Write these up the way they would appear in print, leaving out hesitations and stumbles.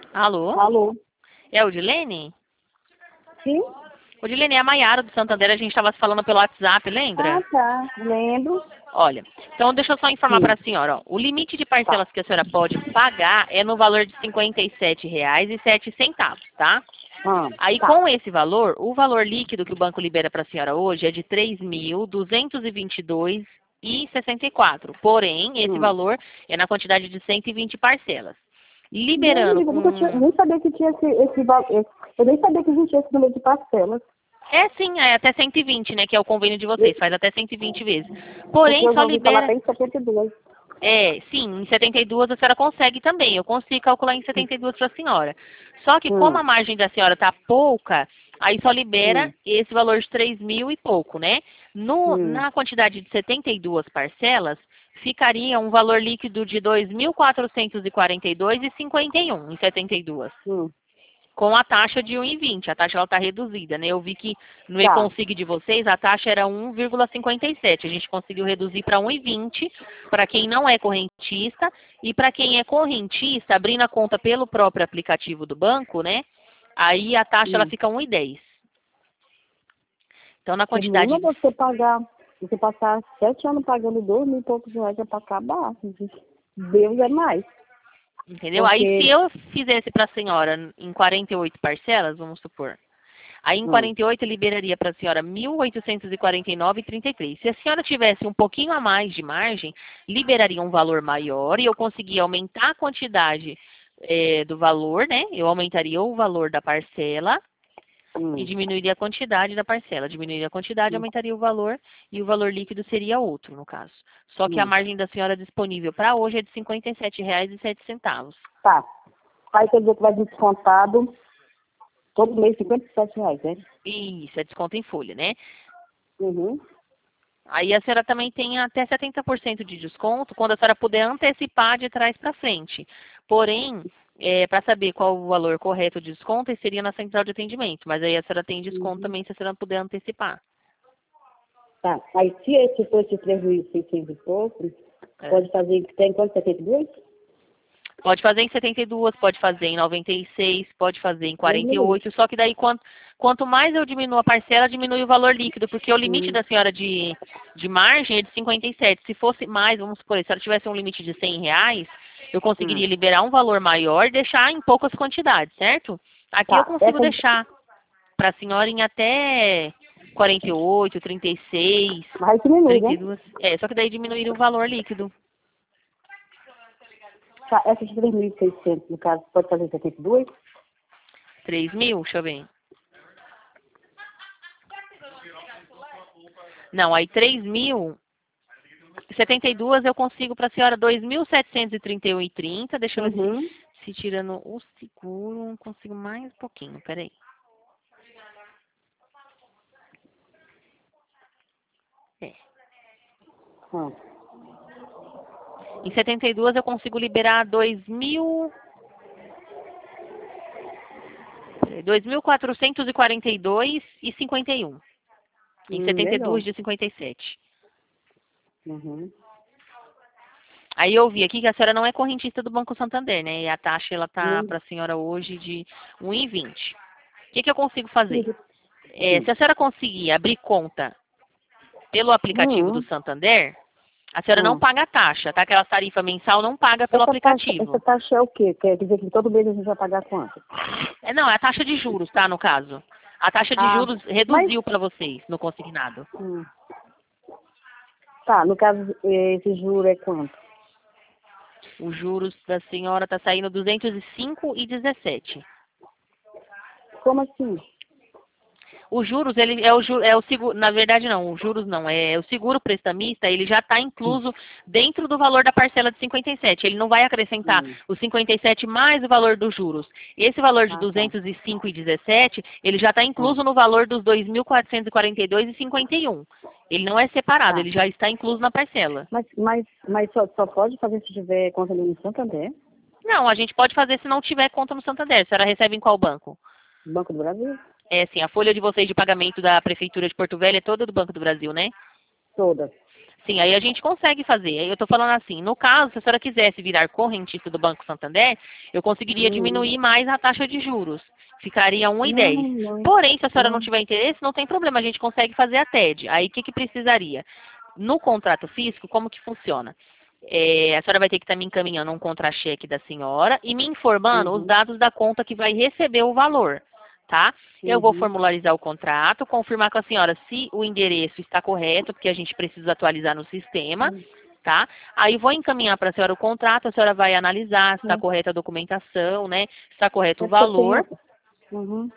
Alô? Alô? É o Dilene? Sim? O Dilene é a Maiara do Santander, a gente estava se falando pelo WhatsApp, lembra? Ah, tá. Lembro. Olha, então deixa eu só informar para Sim. a senhora, ó, o limite de Tá. parcelas que a senhora pode pagar é no valor de R$ 57,07, tá? Ah, Aí tá. com esse valor, o valor líquido que o banco libera para a senhora hoje é de R$ 3.222,64. Porém, esse Hum. valor é na quantidade de 120 parcelas. Deus me Liberando livre, nunca tinha, com... nem sabia que tinha esse valor. Eu nem sabia que existia esse número de parcelas. É sim, é até 120, né, que é o convênio de vocês, Eu- faz até 120 vezes. Porque Porém, eu só já ouvi falar libera... até em 72. É, sim, em 72 a senhora consegue também. Eu consigo calcular em 72 para a senhora. Só que como Hum. a margem da senhora está pouca, aí só libera Hum. esse valor de 3.000 e pouco, né? Hum. Na quantidade de 72 parcelas, ficaria um valor líquido de 2.442,51 em 72. Hum. Com a taxa de 1,20. A taxa ela está reduzida, né? Eu vi que no Tá. e-config de vocês a taxa era 1,57. A gente conseguiu reduzir para 1,20 para quem não é correntista e para quem é correntista, abrindo a conta pelo próprio aplicativo do banco, né? Aí a taxa ela Hum. fica 1,10. Então na quantidade Menina, de... você passar 7 anos pagando 2 mil e poucos reais é pra acabar. Deus é mais. Entendeu? Aí se Porque. eu fizesse para a senhora em 48 parcelas, vamos supor, aí em Hum. 48 eu liberaria para a senhora 1.849,33. Se a senhora tivesse um pouquinho a mais de margem, liberaria um valor maior e eu conseguia aumentar a quantidade do valor, né? Eu aumentaria o valor da parcela e Hum. diminuiria a quantidade da parcela. Diminuiria a quantidade, Hum. aumentaria o valor e o valor líquido seria outro, no caso. Só que a Hum. margem da senhora disponível para hoje é de R$ 57,07. Tá. Aí quer dizer que vai descontado todo mês R$ 57, né? Isso, é desconto em folha, né? Uhum. Aí a senhora também tem até 70% de desconto quando a senhora puder antecipar de trás para frente. Porém, para saber qual o valor correto de desconto, seria na central de atendimento. Mas aí a senhora tem desconto Uhum. também se a senhora puder antecipar. Tá. Aí se esse fosse 3.600 e pouco, É. pode fazer, tem quanto? 72? Pode fazer em 72, pode fazer em 96, pode fazer em Deus me livre. 48, só que daí quanto mais eu diminuo a parcela, diminui o valor líquido, porque o limite Hum. da senhora de margem é de 57. Se fosse mais, vamos supor, se a senhora tivesse um limite de R$ 100, eu Hum. conseguiria liberar um valor maior e deixar em poucas quantidades, certo? Aqui eu Tá. consigo deixar para a senhora em até 48, 36, Vai diminuir, né? 32. Só que daí diminuiria o valor líquido. Tá. Essa de 3.600, no caso, pode fazer 72? 3.000, deixa eu ver. Não, aí 3.072 eu consigo para a senhora 2.731,30. Deixa eu ver Uhum. se tirando o seguro, eu consigo mais um pouquinho, peraí. É. Ah. Em 72 eu consigo liberar 2.442,51. Em 72 Melhor. de 57. Uhum. Aí eu vi aqui que a senhora não é correntista do Banco Santander, né? E a taxa ela tá Hum. para a senhora hoje de 1,20. O que eu consigo fazer? Hum. Se a senhora conseguir abrir conta pelo aplicativo do Hum. Santander, a senhora não Hum. paga taxa, tá? Aquela tarifa mensal não paga pelo Essa aplicativo. taxa é o quê? Quer dizer que todo mês a gente vai pagar quanto? Não, é a taxa de juros, tá? No caso. A taxa de Ah, juros mas, reduziu para vocês no consignado. hum, tá, no caso, esse juro é quanto? Os juros da senhora tá saindo 205,17. Como assim? Os juros, ele é o seguro, na verdade não, os juros não, é o seguro prestamista, ele já está Hum, incluso dentro do valor da parcela de 57. Ele não vai acrescentar hum. os 57 mais o valor dos juros. Esse valor de Ah, tá. 205,17, ele já está Hum, incluso no valor dos 2.442,51. Ele não é separado, tá. ele já está incluso na parcela. Mas só pode fazer se tiver conta no Santander, Não, a gente pode fazer se não tiver conta no Santander. A senhora recebe em qual banco? Banco do Brasil, Sim, a folha de vocês de pagamento da Prefeitura de Porto Velho é toda do Banco do Brasil, né? toda. Sim, aí a gente consegue fazer. Aí eu estou falando assim, no caso, se a senhora quisesse virar correntista do Banco Santander, eu conseguiria diminuir mais a taxa de juros. Ficaria Não, 1,10. não, Porém, se a senhora não não. tiver interesse, não tem problema, a gente consegue fazer a TED. Aí o que, que precisaria? No contrato físico, como que funciona? A senhora vai ter que estar me encaminhando um contra-cheque da senhora e me informando os Uhum, dados da conta que vai receber o valor, tá? Eu vou uhum, formularizar o contrato, confirmar com a senhora se o endereço está correto, porque a gente precisa atualizar no sistema, uhum. tá? Aí vou encaminhar para a senhora o contrato, a senhora vai analisar se está Uhum. correta a documentação, né? Se está correto o É porque eu valor. tenho, uhum,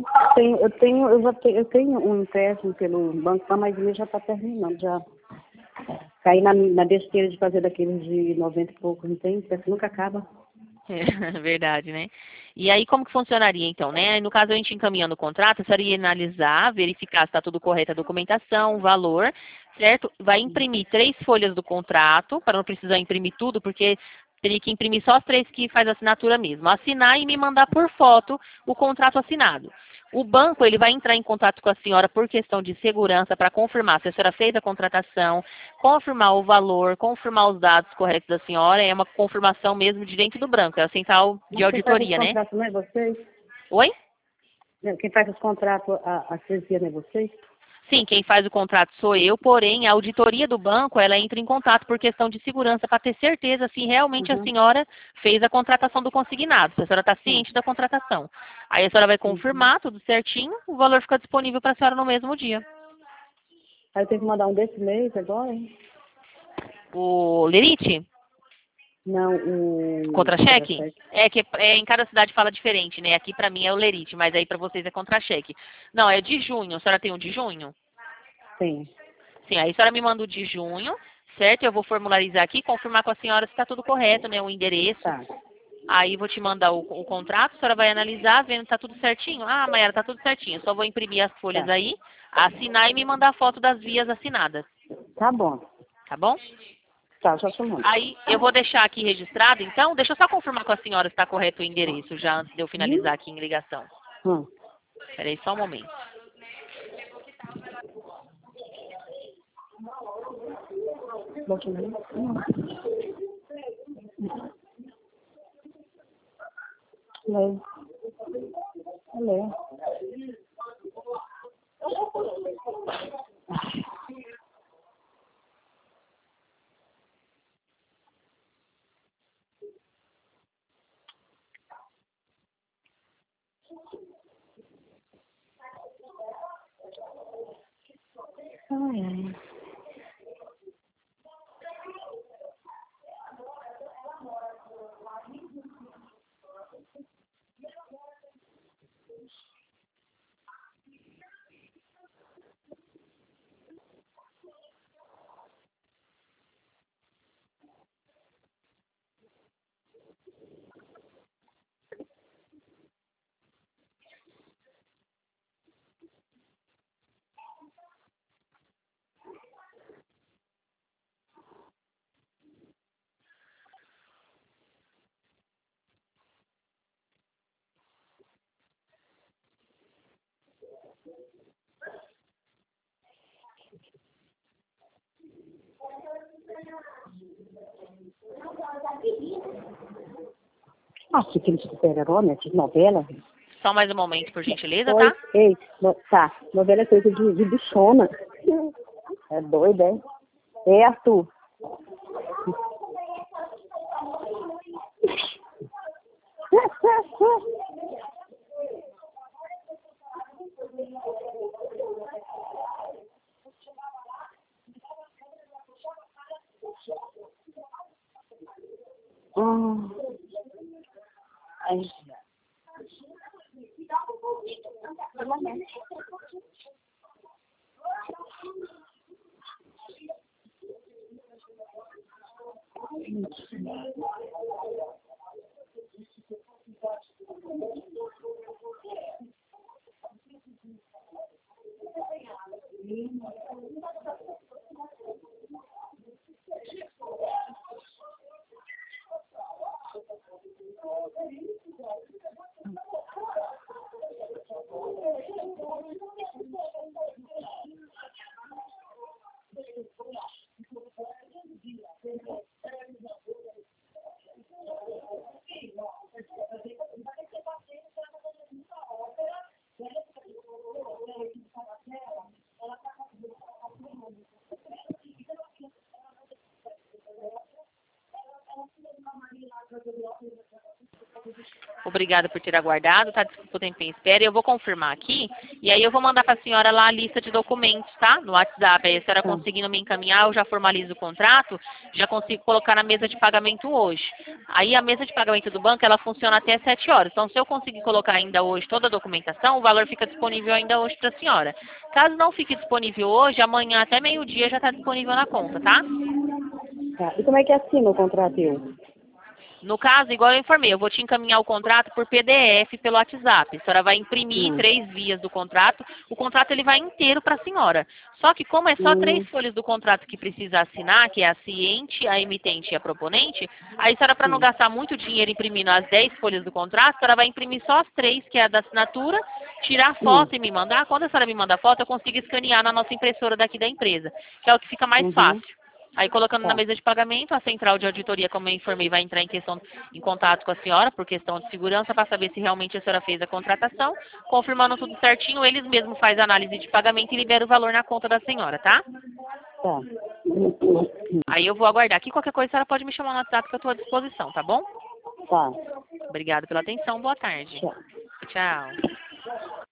eu tenho um empréstimo pelo banco, mas ele já está terminando, já caí na besteira de fazer daqueles de 90 e poucos, não tem? Parece que nunca acaba. É, verdade, né? E aí, como que funcionaria, então, né? No caso, a gente encaminhando o contrato, a senhora ia analisar, verificar se está tudo correto a documentação, o valor, certo? Vai imprimir 3 folhas do contrato, para não precisar imprimir tudo, porque teria que imprimir só as 3 que faz a assinatura mesmo. Assinar e me mandar por foto o contrato assinado. O banco, ele vai entrar em contato com a senhora por questão de segurança para confirmar se a senhora fez a contratação, confirmar o valor, confirmar os dados corretos da senhora. É uma confirmação mesmo de dentro do banco, é a central de Mas quem faz os auditoria, né? contratos não é vocês? Oi? Quem faz os contratos, a freguesia não é vocês? Sim, quem faz o contrato sou eu, porém a auditoria do banco, ela entra em contato por questão de segurança para ter certeza se realmente a Uhum, senhora fez a contratação do consignado, se a senhora está sim. ciente da contratação. Aí a senhora vai Uhum. confirmar tudo certinho, o valor fica disponível para a senhora no mesmo dia. Aí eu tenho que mandar um desse mês agora, hein? O Lerite? Não, o Contra-cheque? contra-cheque. É que em cada cidade fala diferente, né? Aqui para mim é o Lerite, mas aí para vocês é contra-cheque. Não, é de junho. A senhora tem um de junho? Sim, Sim, aí a senhora me manda o de junho, certo? Eu vou formularizar aqui, confirmar com a senhora se está tudo correto, né? O endereço. tá, Aí vou te mandar o contrato, a senhora vai analisar, vendo que tá tudo certinho. Ah, Mayara, tá tudo certinho. Eu só vou imprimir as folhas tá. aí, assinar e me mandar a foto das vias assinadas, Tá bom. tá bom? Tá, já te mando. Aí eu vou deixar aqui registrado, então, deixa eu só confirmar com a senhora se está correto o endereço, já antes de eu finalizar aqui em ligação. Hum. Espera aí só um momento. Deixa eu ver. Lê. Lê. Ai, ai. Ah, que filme de super-herói, né? De novela. Só mais um momento, por gentileza, Oi, tá? ei, tá. Novela é coisa de bichona. É doida, é? É, Arthur. Hum. Ai. Obrigada por ter aguardado, tá? Desculpa o tempo em espera. Eu vou confirmar aqui e aí eu vou mandar para a senhora lá a lista de documentos, tá? No WhatsApp. Aí a senhora Tá. conseguindo me encaminhar, eu já formalizo o contrato, já consigo colocar na mesa de pagamento hoje. Aí a mesa de pagamento do banco, ela funciona até 7 horas. Então, se eu conseguir colocar ainda hoje toda a documentação, o valor fica disponível ainda hoje para a senhora. Caso não fique disponível hoje, amanhã até meio-dia já está disponível na conta, tá? Tá. E como é que assina o contrato eu? No caso, igual eu informei, eu vou te encaminhar o contrato por PDF pelo WhatsApp. A senhora vai imprimir 3 vias do contrato. O contrato ele vai inteiro para a senhora. Só que como é só 3 folhas do contrato que precisa assinar, que é a ciente, a emitente e a proponente, aí a senhora, para não gastar muito dinheiro imprimindo as 10 folhas do contrato, a senhora vai imprimir só as 3, que é a da assinatura, tirar a foto e me mandar. Quando a senhora me manda a foto, eu consigo escanear na nossa impressora daqui da empresa, que é o que fica mais fácil. Aí, colocando na Tá. mesa de pagamento, a central de auditoria, como eu informei, vai entrar em contato com a senhora por questão de segurança para saber se realmente a senhora fez a contratação. Confirmando tudo certinho, eles mesmos fazem a análise de pagamento e liberam o valor na conta da senhora, tá? Tá. Aí eu vou aguardar aqui. Qualquer coisa, a senhora pode me chamar no WhatsApp que eu estou à disposição, tá bom? Tá. Obrigada pela atenção. Boa tarde. Tchau. Tchau.